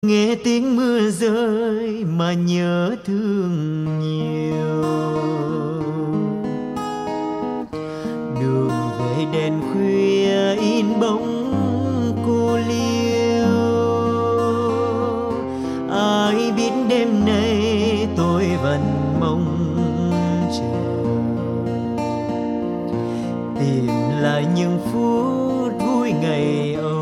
Nghe tiếng mưa rơi mà nhớ thương nhiều. Đường về đèn khuya in bóng cô liêu. Ai biết đêm nay tôi vẫn mong chờ, tìm lại những phút vui ngày âu.